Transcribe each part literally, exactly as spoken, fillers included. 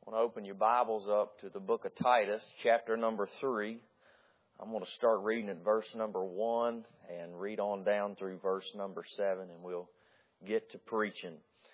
I want to open your Bibles up to the book of Titus, chapter number three. I'm going to start reading at verse number one and read on down through verse number seven, and we'll get to preaching.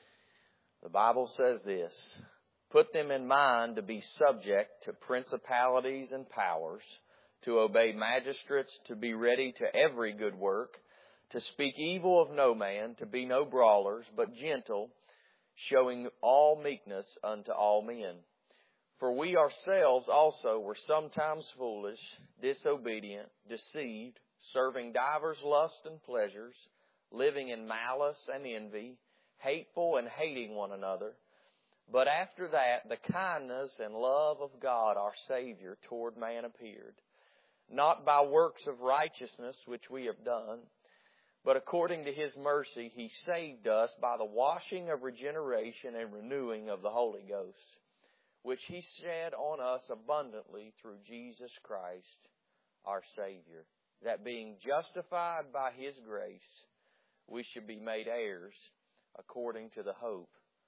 The Bible says this: "Put them in mind to be subject to principalities and powers, to obey magistrates, to be ready to every good work, to speak evil of no man, to be no brawlers, but gentle, showing all meekness unto all men. For we ourselves also were sometimes foolish, disobedient, deceived, serving divers lusts and pleasures, living in malice and envy, hateful and hating one another. But after that, the kindness and love of God our Savior toward man appeared, not by works of righteousness which we have done, but according to His mercy He saved us by the washing of regeneration and renewing of the Holy Ghost, which He shed on us abundantly through Jesus Christ our Savior, that being justified by His grace, we should be made heirs according to the hope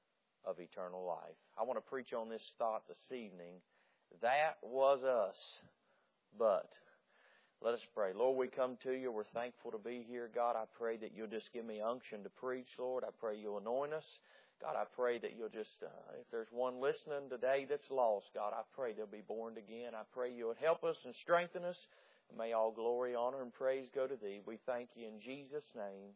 of eternal life." I want to preach on this thought this evening. That was us, but... Let us pray. Lord, we come to You. We're thankful to be here. God, I pray that You'll just give me unction to preach, Lord. I pray You'll anoint us. God, I pray that You'll just, uh, if there's one listening today that's lost, God, I pray they'll be born again. I pray You'll help us and strengthen us. And may all glory, honor, and praise go to Thee. We thank You in Jesus' name.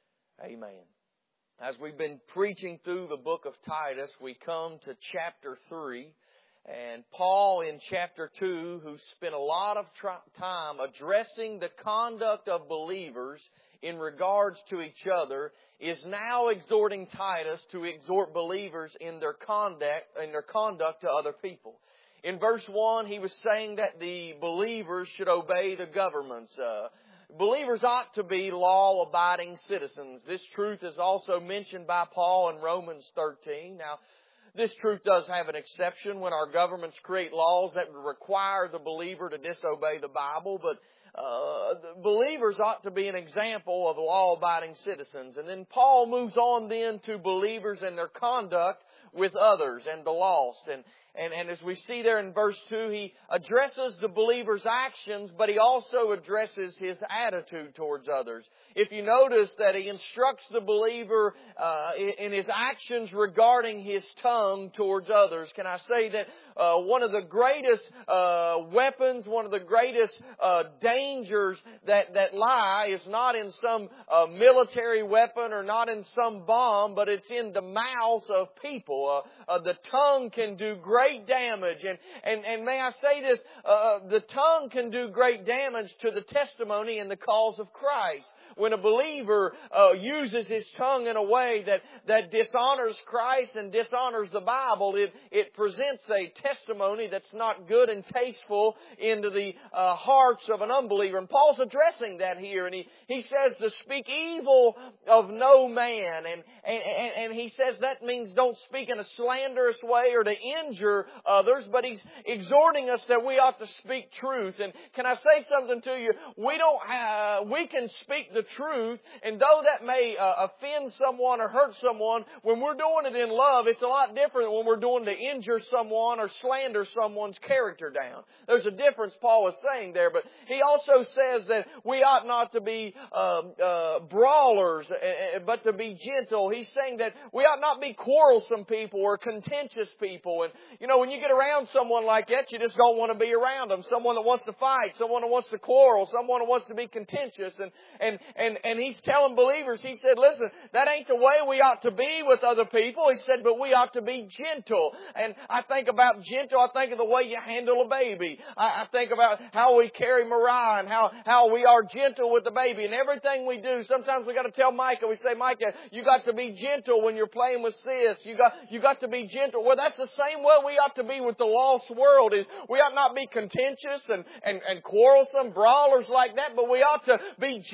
Amen. As we've been preaching through the book of Titus, we come to chapter three. And Paul in chapter two, who spent a lot of time addressing the conduct of believers in regards to each other, is now exhorting Titus to exhort believers in their conduct, in their conduct to other people. In verse one, he was saying that the believers should obey the governments. Uh, believers ought to be law-abiding citizens. This truth is also mentioned by Paul in Romans thirteen. Now, this truth does have an exception when our governments create laws that would require the believer to disobey the Bible, but uh, the believers ought to be an example of law-abiding citizens. And then Paul moves on then to believers and their conduct with others and the lost. And, and, and as we see there in verse two, he addresses the believer's actions, but he also addresses his attitude towards others. If you notice that he instructs the believer uh, in his actions regarding his tongue towards others, can I say that uh, one of the greatest uh, weapons, one of the greatest uh, dangers that, that lie is not in some uh, military weapon or not in some bomb, but it's in the mouths of people. Uh, uh, the tongue can do great damage. And, and, and may I say this, uh, the tongue can do great damage to the testimony and the cause of Christ. When a believer uh, uses his tongue in a way that, that dishonors Christ and dishonors the Bible, it, it presents a testimony that's not good and tasteful into the uh, hearts of an unbeliever. And Paul's addressing that here. And he, he says to speak evil of no man. And, and, and he says that means don't speak in a slanderous way or to injure others. But he's exhorting us that we ought to speak truth. And can I say something to you? We don't have, we can speak the truth, and though that may uh, offend someone or hurt someone, when we're doing it in love, it's a lot different when we're doing to injure someone or slander someone's character down. There's a difference Paul is saying there, but he also says that we ought not to be uh, uh, brawlers, but to be gentle. He's saying that we ought not be quarrelsome people or contentious people. And, you know, when you get around someone like that, you just don't want to be around them. Someone that wants to fight, someone that wants to quarrel, someone that wants to be contentious. And, and And, and he's telling believers, he said, listen, that ain't the way we ought to be with other people. He said, but we ought to be gentle. And I think about gentle, I think of the way you handle a baby. I, I think about how we carry Mariah and how, how we are gentle with the baby. And everything we do, sometimes we got to tell Micah, we say, Micah, you got to be gentle when you're playing with sis. You got, you got to be gentle. Well, that's the same way we ought to be with the lost world. Is we ought not be contentious and, and, and quarrelsome, brawlers like that, but we ought to be gentle with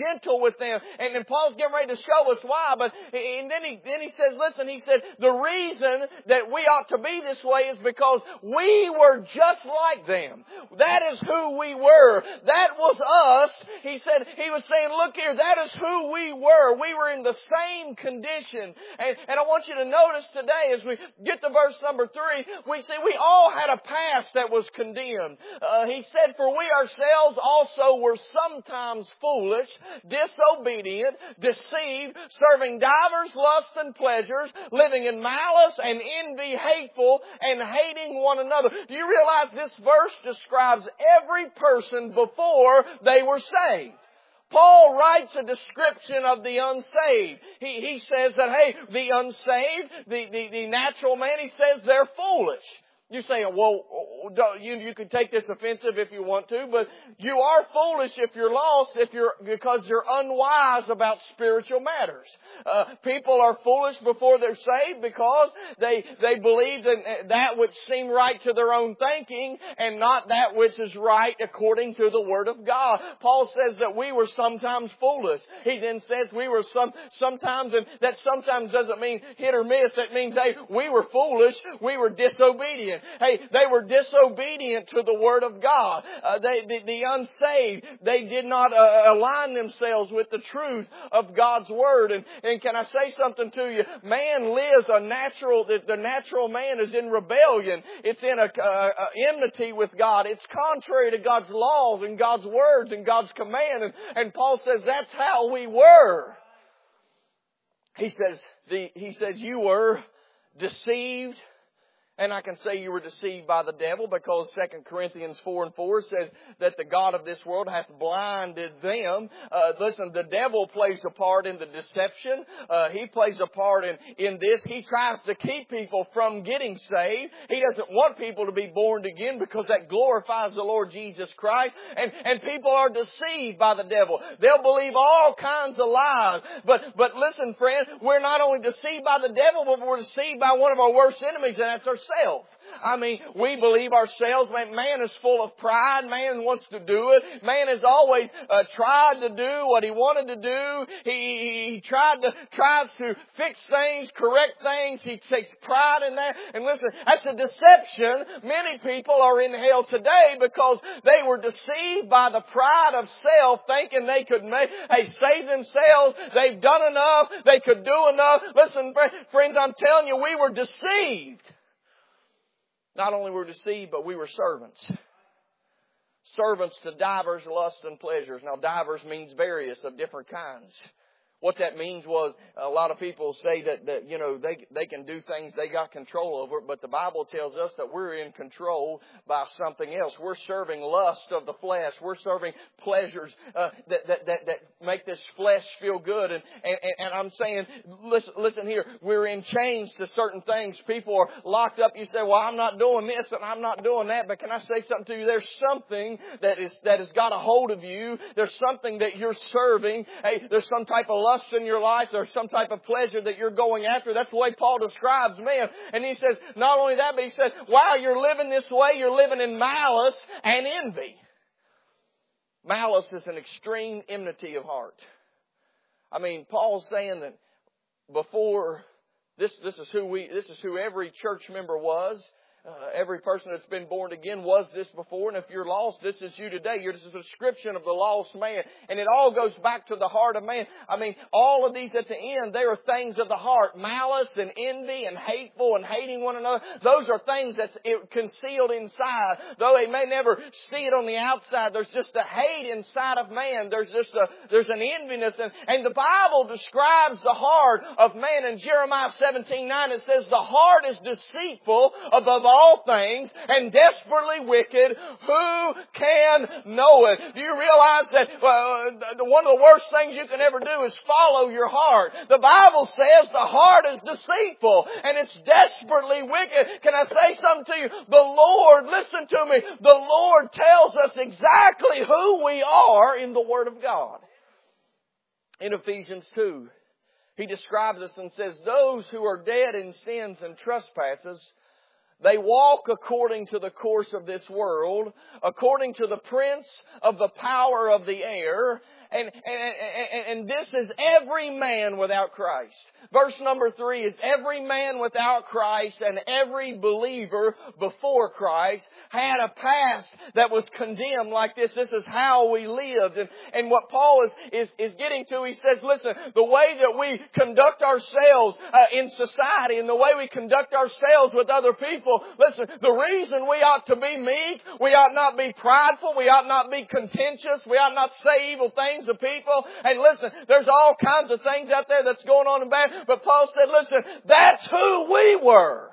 with them. And then Paul's getting ready to show us why. But and then he then he says, listen, he said, the reason that we ought to be this way is because we were just like them. That is who we were. That was us. He said, he was saying, look here, that is who we were. We were in the same condition. And, and I want you to notice today as we get to verse number three, we see we all had a past that was condemned. Uh, he said, for we ourselves also were sometimes foolish, disobedient, deceived, serving divers lusts and pleasures, living in malice and envy, hateful, and hating one another. Do you realize this verse describes every person before they were saved? Paul writes a description of the unsaved. He, he says that, hey, the unsaved, the, the, the natural man, he says they're foolish. You're saying, well, you, you can take this offensive if you want to, but you are foolish if you're lost, if you're, because you're unwise about spiritual matters. Uh, people are foolish before they're saved because they, they believe in that which seemed right to their own thinking and not that which is right according to the Word of God. Paul says that we were sometimes foolish. He then says we were some, sometimes, and that sometimes doesn't mean hit or miss. It means, hey, we were foolish, we were disobedient. Hey, they were disobedient to the Word of God. Uh, they, the, the unsaved, they did not uh, align themselves with the truth of God's Word. And, and can I say something to you? Man lives a natural, the, the natural man is in rebellion. It's in a, a, a enmity with God. It's contrary to God's laws and God's words and God's command. And, and Paul says that's how we were. He says, the, he says you were deceived. And I can say you were deceived by the devil because Second Corinthians four and four says that the God of this world hath blinded them. Uh, listen, the devil plays a part in the deception. Uh, he plays a part in, in this. He tries to keep people from getting saved. He doesn't want people to be born again because that glorifies the Lord Jesus Christ. And, and people are deceived by the devil. They'll believe all kinds of lies. But, but listen, friend, we're not only deceived by the devil, but we're deceived by one of our worst enemies, and that's ourselves. I mean, we believe ourselves. Man is full of pride. Man wants to do it. Man has always uh, tried to do what he wanted to do. He, he, he tried to tries to fix things, correct things. He takes pride in that. And listen, that's a deception. Many people are in hell today because they were deceived by the pride of self, thinking they could make, hey, save themselves. They've done enough. They could do enough. Listen, friends, I'm telling you, we were deceived. Not only were we deceived, but we were servants. Servants to divers lusts and pleasures. Now, divers means various of different kinds. What that means was a lot of people say that, that you know, they they can do things, they got control over it, but the Bible tells us that we're in control by something else. We're serving lust of the flesh. We're serving pleasures uh, that, that, that, that make this flesh feel good. And, and, and I'm saying, listen, listen here, we're in chains to certain things. People are locked up. You say, well, I'm not doing this and I'm not doing that. But can I say something to you? There's something that is that has got a hold of you. There's something that you're serving. Hey, there's some type of lust in your life. There's some type of pleasure that you're going after. That's the way Paul describes man. And he says, not only that, but he said, while you're living this way, you're living in malice and envy. Malice is an extreme enmity of heart. I mean, Paul's saying that before this, this is who we, this is who every church member was. Uh, every person that's been born again was this before. And if you're lost, this is you today. You're just a description of the lost man. And it all goes back to the heart of man. I mean, all of these at the end, they are things of the heart. Malice and envy and hateful and hating one another. Those are things that's concealed inside. Though they may never see it on the outside, there's just a hate inside of man. There's just a, there's an enviness. And, and the Bible describes the heart of man. In Jeremiah seventeen nine, it says, the heart is deceitful above all all things and desperately wicked. Who can know it? Do you realize that uh, one of the worst things you can ever do is follow your heart? The Bible says the heart is deceitful and it's desperately wicked. Can I say something to you? The Lord, listen to me, the Lord tells us exactly who we are in the Word of God. In Ephesians two, He describes us and says, those who are dead in sins and trespasses, they walk according to the course of this world, according to the prince of the power of the air, and, and, and, and this is every man without Christ. Verse number three is every man without Christ and every believer before Christ had a past that was condemned like this. This is how we lived. And, and what Paul is, is, is getting to, he says, listen, the way that we conduct ourselves uh, in society and the way we conduct ourselves with other people, listen, the reason we ought to be meek, we ought not be prideful, we ought not be contentious, we ought not say evil things of people. And listen, there's all kinds of things out there that's going on in bad. But Paul said, listen, that's who we were.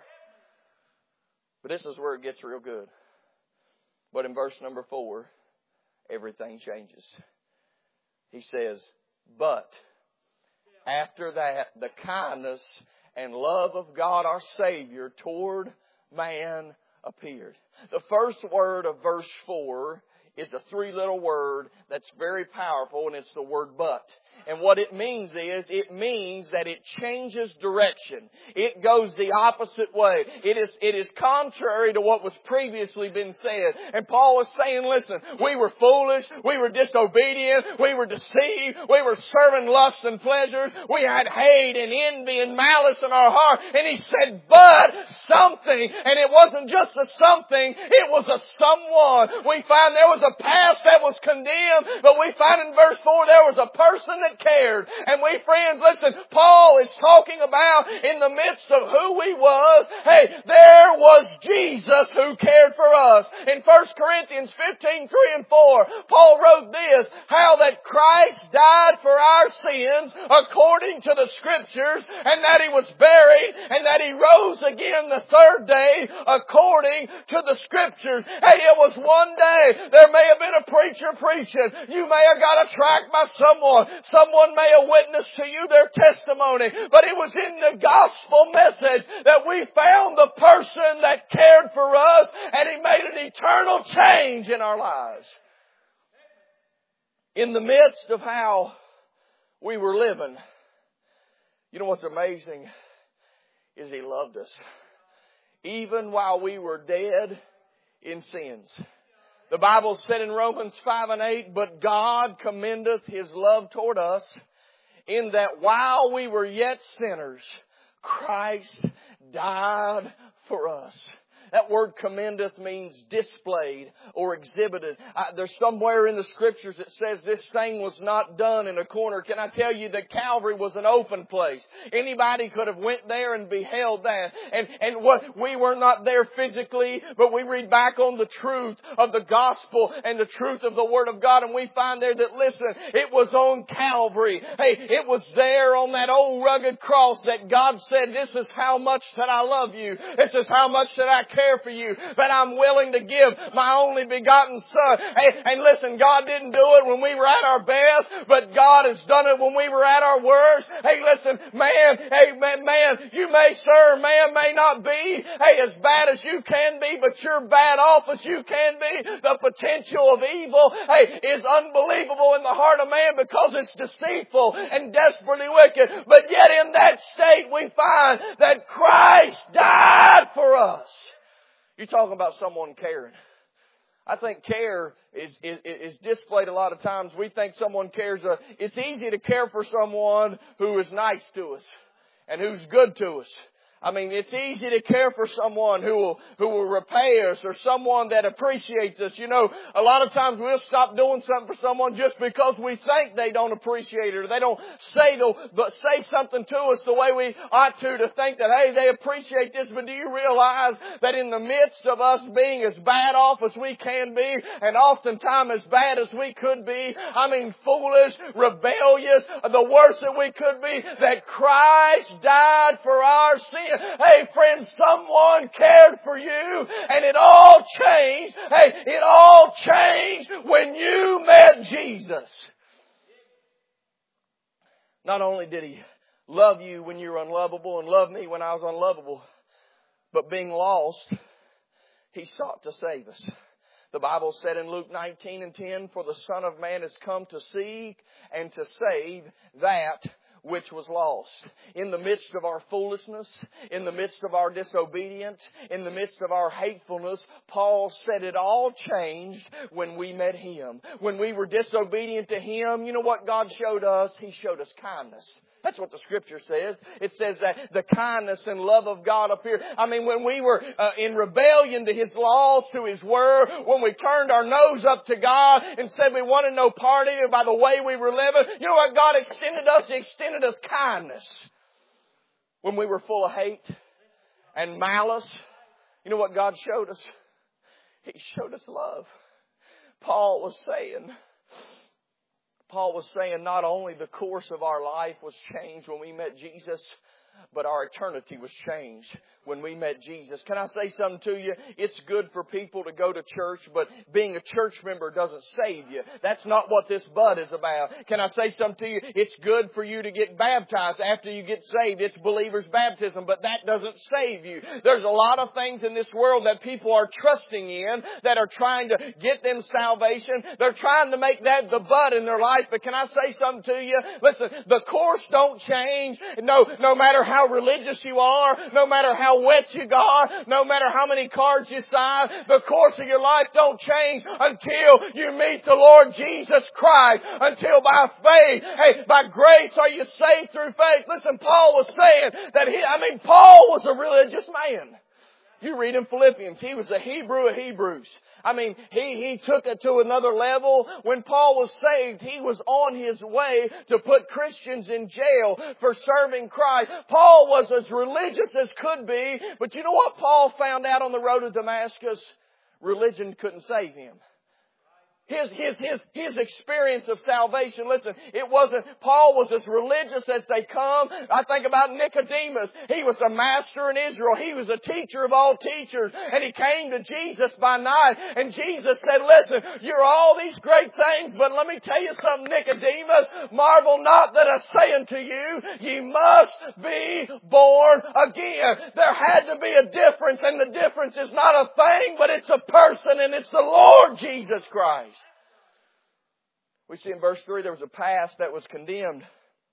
But this is where it gets real good. But in verse number four, everything changes. He says, but after that, the kindness and love of God our Savior toward man appeared. The first word of verse four is a three-letter word that's very powerful, and it's the word but. And what it means is, it means that it changes direction. It goes the opposite way. It is, it is contrary to what was previously been said. And Paul was saying, listen, we were foolish, we were disobedient, we were deceived, we were serving lust and pleasures, we had hate and envy and malice in our heart. And he said, but something, and it wasn't just a something, it was a someone. We find there was a past that was condemned, but we find in verse four there was a person that cared. And we friends, listen, Paul is talking about in the midst of who we was, hey, there was Jesus who cared for us. In First Corinthians fifteen, three and four, Paul wrote this, how that Christ died for our sins according to the Scriptures, and that He was buried, and that He rose again the third day according to the Scriptures. Hey, it was one day. There may have been a preacher preaching. You may have got attracted by someone. Someone may have witnessed to you their testimony. But it was in the gospel message that we found the person that cared for us, and He made an eternal change in our lives. In the midst of how we were living, you know what's amazing is He loved us. Even while we were dead in sins. The Bible said in Romans five and eight, but God commendeth His love toward us in that while we were yet sinners, Christ died for us. That word commendeth means displayed or exhibited. Uh, there's somewhere in the Scriptures that says this thing was not done in a corner. Can I tell you that Calvary was an open place? Anybody could have went there and beheld that. And, and what, we were not there physically, but we read back on the truth of the gospel and the truth of the Word of God, and we find there that, listen, it was on Calvary. Hey, it was there on that old rugged cross that God said, this is how much that I love you. This is how much that I care for you, that I'm willing to give my only begotten Son. Hey, and listen, God didn't do it when we were at our best, but God has done it when we were at our worst. Hey, listen, man, hey, man, man, you may, sir, man, may not be, hey, as bad as you can be, but you're bad off as you can be. The potential of evil, hey, is unbelievable in the heart of man because it's deceitful and desperately wicked. But yet in that state we find that Christ died for us. You're talking about someone caring. I think care is, is, is displayed a lot of times. We think someone cares. Uh, it's easy to care for someone who is nice to us and who's good to us. I mean, it's easy to care for someone who will, who will repay us or someone that appreciates us. You know, a lot of times we'll stop doing something for someone just because we think they don't appreciate it or they don't say to, but say something to us the way we ought to, to think that, hey, they appreciate this. But do you realize that in the midst of us being as bad off as we can be and oftentimes as bad as we could be, I mean, foolish, rebellious, the worst that we could be, that Christ died for our sins. Hey, friends, someone cared for you, and it all changed. Hey, it all changed when you met Jesus. Not only did He love you when you were unlovable and love me when I was unlovable, but being lost, He sought to save us. The Bible said in Luke nineteen and ten, for the Son of Man has come to seek and to save that which was lost. In the midst of our foolishness, in the midst of our disobedience, in the midst of our hatefulness, Paul said it all changed when we met Him. When we were disobedient to Him, you know what God showed us? He showed us kindness. That's what the Scripture says. It says that the kindness and love of God appeared. I mean, when we were uh, in rebellion to His laws, to His Word, when we turned our nose up to God and said we wanted no part of it by the way we were living, you know what God extended us? He extended us kindness. When we were full of hate and malice, you know what God showed us? He showed us love. Paul was saying... Paul was saying not only the course of our life was changed when we met Jesus, but our eternity was changed when we met Jesus. Can I say something to you? It's good for people to go to church, but being a church member doesn't save you. That's not what this bud is about. Can I say something to you? It's good for you to get baptized after you get saved. It's believer's baptism, but that doesn't save you. There's a lot of things in this world that people are trusting in that are trying to get them salvation. They're trying to make that the bud in their life, but can I say something to you? Listen, the course don't change. No, no matter how religious you are, no matter how wet you are, no matter how many cards you sign, the course of your life don't change until you meet the Lord Jesus Christ. Until by faith, hey, by grace are you saved through faith. Listen, Paul was saying that he, I mean, Paul was a religious man. You read in Philippians, he was a Hebrew of Hebrews. I mean, he, he took it to another level. When Paul was saved, he was on his way to put Christians in jail for serving Christ. Paul was as religious as could be, but you know what Paul found out on the road to Damascus? Religion couldn't save him. His, his, his, his experience of salvation, listen, it wasn't, Paul was as religious as they come. I think about Nicodemus. He was a master in Israel. He was a teacher of all teachers. And he came to Jesus by night. And Jesus said, listen, you're all these great things, but let me tell you something, Nicodemus. Marvel not that I say unto you, ye must be born again. There had to be a difference, and the difference is not a thing, but it's a person, and it's the Lord Jesus Christ. We see in verse three there was a past that was condemned.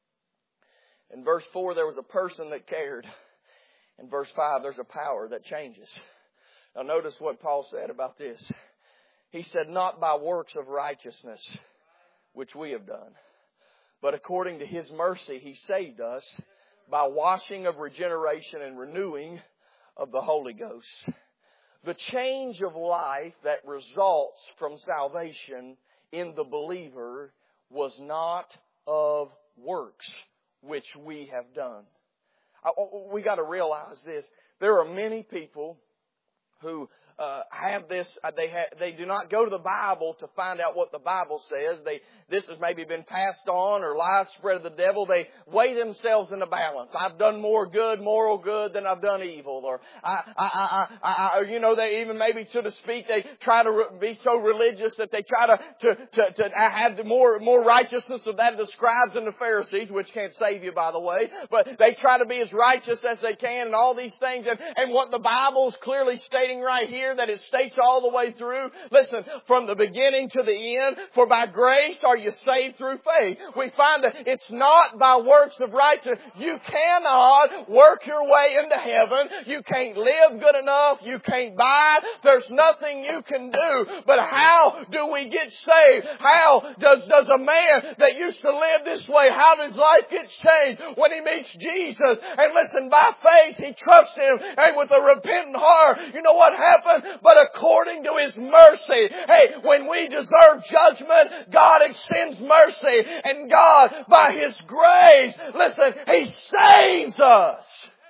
In verse four there was a person that cared. In verse five there's a power that changes. Now notice what Paul said about this. He said, not by works of righteousness which we have done, but according to His mercy He saved us by washing of regeneration and renewing of the Holy Ghost. The change of life that results from salvation in the believer was not of works which we have done. We got to realize this. There are many people who uh, have this. Uh, they ha- they do not go to the Bible to find out what the Bible says. They this has maybe been passed on or lies spread of the devil. They weigh themselves in a balance. I've done more good, moral good, than I've done evil. Or I, I, I, I, I you know, they even maybe so to speak, they try to re- be so religious that they try to to to, to have the more more righteousness of that of the scribes and the Pharisees, which can't save you, by the way. But they try to be as righteous as they can and all these things. And and what the Bible's clearly stating right here, that it states all the way through. Listen, from the beginning to the end, for by grace are you saved through faith. We find that it's not by works of righteousness. You cannot work your way into heaven. You can't live good enough. You can't buy it. There's nothing you can do. But how do we get saved? How does, does a man that used to live this way, how does life get changed? When he meets Jesus, and listen, by faith he trusts Him, and with a repentant heart, you know what happened? But according to His mercy, hey, when we deserve judgment, God extends mercy. And God, by His grace, listen, He saves us.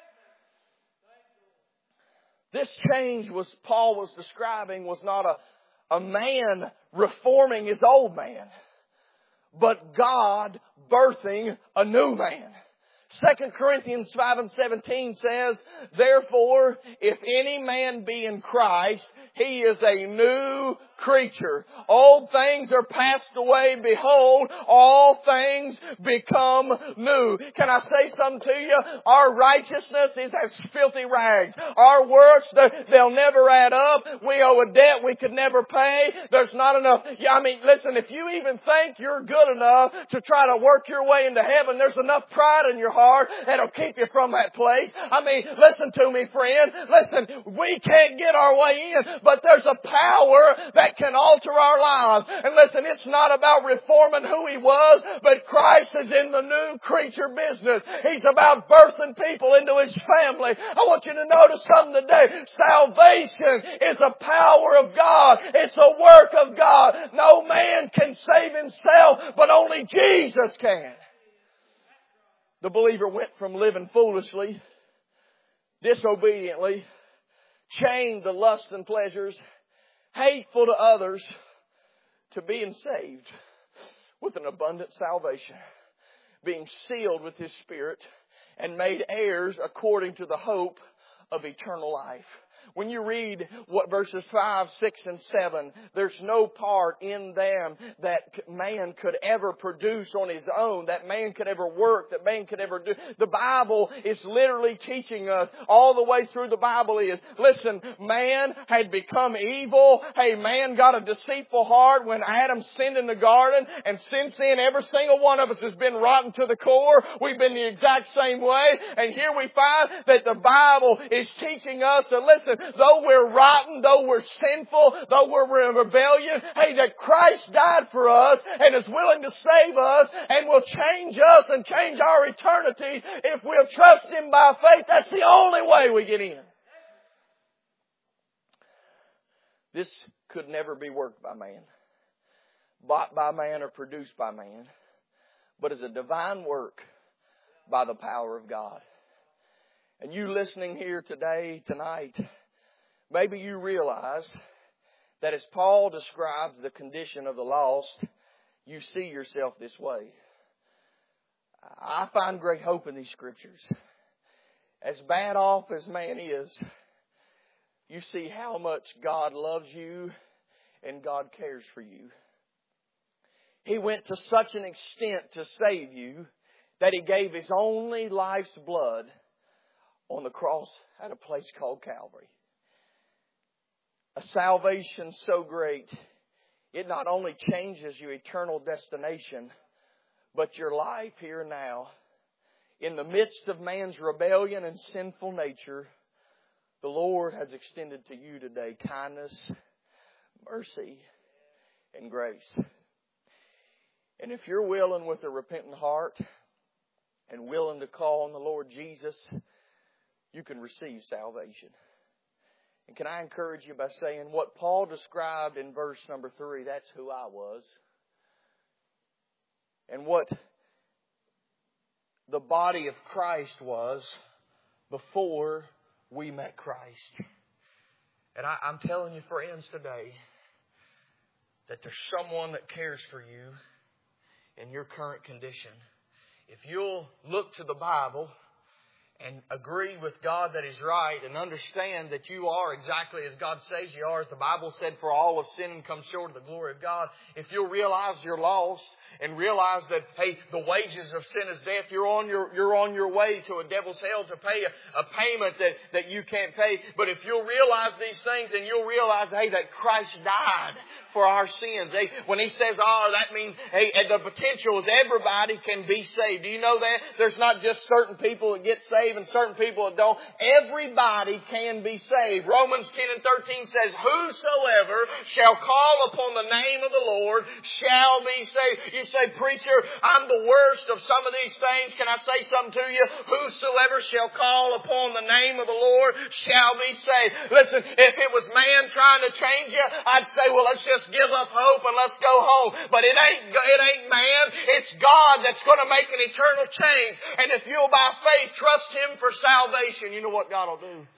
This change was Paul was describing was not a, a man reforming his old man, but God birthing a new man. Second Corinthians five and seventeen says, therefore, if any man be in Christ, he is a new creature. Old things are passed away. Behold, all things become new. Can I say something to you? Our righteousness is as filthy rags. Our works, they'll never add up. We owe a debt we could never pay. There's not enough. I mean, listen, if you even think you're good enough to try to work your way into heaven, there's enough pride in your heart that'll keep you from that place. I mean, listen to me, friend. Listen, we can't get our way in, but there's a power that can alter our lives. And listen, it's not about reforming who He was, but Christ is in the new creature business. He's about birthing people into His family. I want you to notice something today. Salvation is a power of God. It's a work of God. No man can save himself, but only Jesus can. The believer went from living foolishly, disobediently, chained to lust and pleasures, hateful to others, to being saved with an abundant salvation, being sealed with His Spirit, and made heirs according to the hope of eternal life. When you read what verses five, six, and seven, there's no part in them that man could ever produce on his own, that man could ever work, that man could ever do. The Bible is literally teaching us all the way through the Bible is, listen, man had become evil. Hey, man got a deceitful heart when Adam sinned in the garden. And since then, every single one of us has been rotten to the core. We've been the exact same way. And here we find that the Bible is teaching us that, listen, though we're rotten, though we're sinful, though we're in rebellion, hey, that Christ died for us and is willing to save us and will change us and change our eternity if we'll trust Him by faith. That's the only way we get in. This could never be worked by man, bought by man, or produced by man, but is a divine work by the power of God. And you listening here today, tonight, maybe you realize that as Paul describes the condition of the lost, you see yourself this way. I find great hope in these Scriptures. As bad off as man is, you see how much God loves you and God cares for you. He went to such an extent to save you that He gave His only life's blood on the cross at a place called Calvary. A salvation so great, it not only changes your eternal destination, but your life here and now. In the midst of man's rebellion and sinful nature, the Lord has extended to you today kindness, mercy, and grace. And if you're willing with a repentant heart and willing to call on the Lord Jesus, you can receive salvation. And can I encourage you by saying what Paul described in verse number three, that's who I was. And what the body of Christ was before we met Christ. And I, I'm telling you, friends, today, that there's someone that cares for you in your current condition. If you'll look to the Bible and agree with God that He's right and understand that you are exactly as God says you are, as the Bible said, for all have sinned and come short of the glory of God. If you'll realize you're lost and realize that, hey, the wages of sin is death, you're on your, you're on your way to a devil's hell to pay a, a payment that, that you can't pay. But if you'll realize these things and you'll realize, hey, that Christ died for our sins. Hey, when He says, oh, that means, hey, the potential is everybody can be saved. Do you know that? There's not just certain people that get saved and certain people that don't. Everybody can be saved. Romans ten and thirteen says, whosoever shall call upon the name of the Lord shall be saved. You say, preacher, I'm the worst of some of these things. Can I say something to you? Whosoever shall call upon the name of the Lord shall be saved. Listen, if it was man trying to change you, I'd say, well, let's just give up hope and let's go home. But it ain't, it ain't man. It's God that's going to make an eternal change. And if you'll by faith trust Him for salvation, you know what God will do?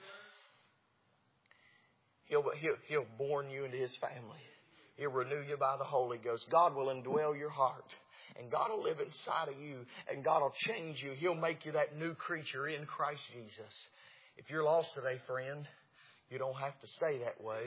He'll, he'll, he'll born you into His family. He'll renew you by the Holy Ghost. God will indwell your heart. And God will live inside of you. And God will change you. He'll make you that new creature in Christ Jesus. If you're lost today, friend, you don't have to stay that way.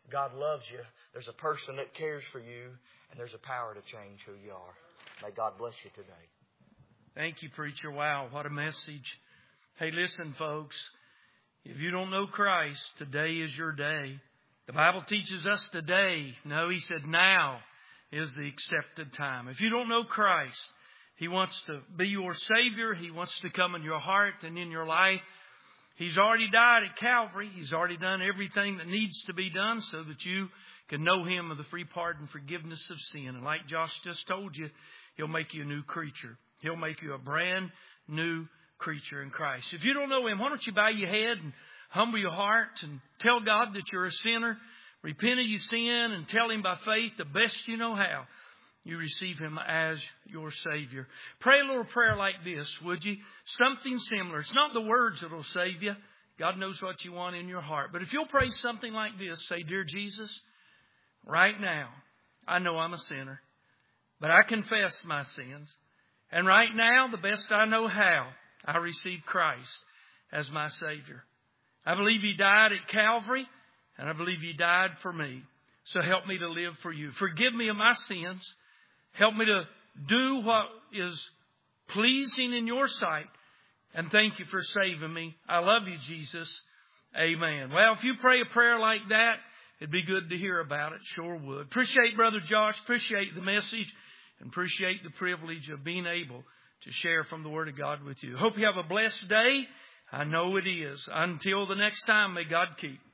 God loves you. There's a person that cares for you. And there's a power to change who you are. May God bless you today. Thank you, preacher. Wow, what a message. Hey, listen, folks. If you don't know Christ, today is your day. The Bible teaches us today. No, He said now is the accepted time. If you don't know Christ, He wants to be your Savior. He wants to come in your heart and in your life. He's already died at Calvary. He's already done everything that needs to be done so that you can know Him of the free pardon and forgiveness of sin. And like Josh just told you, He'll make you a new creature. He'll make you a brand new creature in Christ. If you don't know Him, why don't you bow your head and humble your heart and tell God that you're a sinner. Repent of your sin and tell Him by faith the best you know how. You receive Him as your Savior. Pray a little prayer like this, would you? Something similar. It's not the words that will save you. God knows what you want in your heart. But if you'll pray something like this, say, Dear Jesus, right now, I know I'm a sinner, but I confess my sins. And right now, the best I know how, I receive Christ as my Savior. I believe He died at Calvary, and I believe He died for me. So help me to live for You. Forgive me of my sins. Help me to do what is pleasing in Your sight. And thank You for saving me. I love You, Jesus. Amen. Well, if you pray a prayer like that, it'd be good to hear about it. Sure would. Appreciate Brother Josh. Appreciate the message. And appreciate the privilege of being able to share from the Word of God with you. Hope you have a blessed day. I know it is. Until the next time, may God keep.